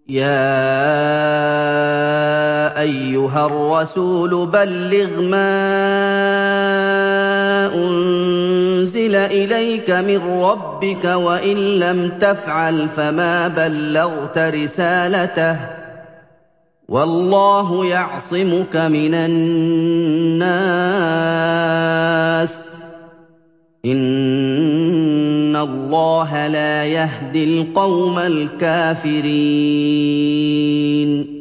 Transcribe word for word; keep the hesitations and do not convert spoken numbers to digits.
يَا أَيُّهَا الرَّسُولُ بَلِّغْ مَا أُنزِلَ إِلَيْكَ مِن رَّبِّكَ ۖ وَإِن لَّمْ تَفْعَلْ فَمَا بَلَّغْتَ رِسَالَتَهُ ۚ وَاللَّهُ يَعْصِمُكَ مِنَ النَّاسِ ۗ إِنَّ اللَّهَ لَا يَهْدِي الْقَوْمَ الْكَافِرِينَ